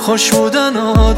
خوش بودن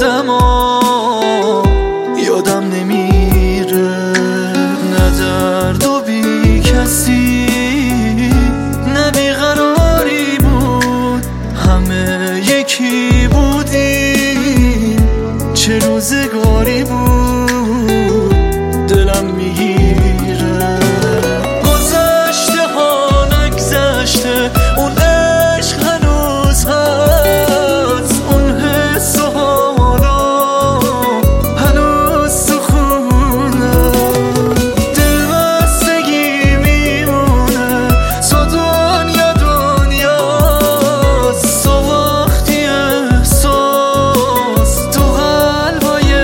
آدما یادم نمیره، نه درد و بی کسی نه بیقراری بود، همه یکی بودیم، چه روزگاری بود دلم میگیره. گذشته ها نگذشته، اون عشق هنوز هست، اون حس و حالا هنوز تو خونه، دل بستگی میمونه، تو دنیا دنیاست، تو وقتی احساس تو قلبای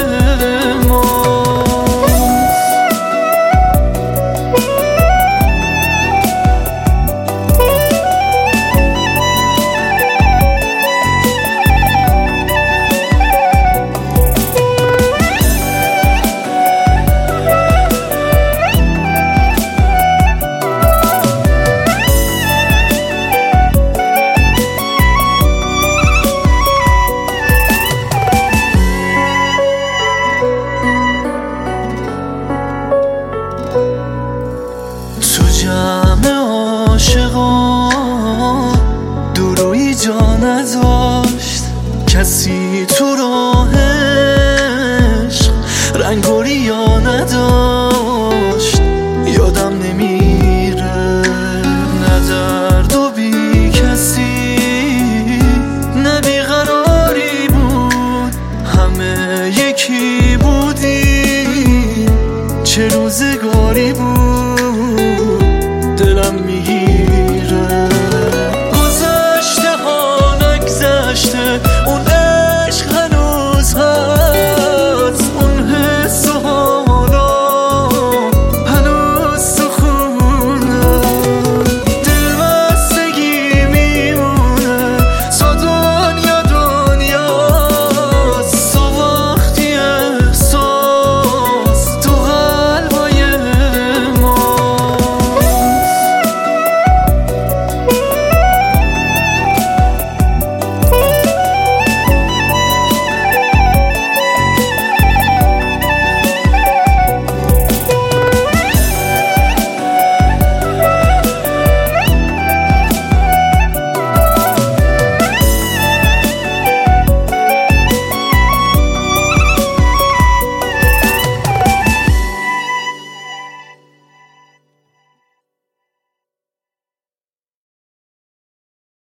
تو جمع عاشقان درویی جا نداشت، کسی تو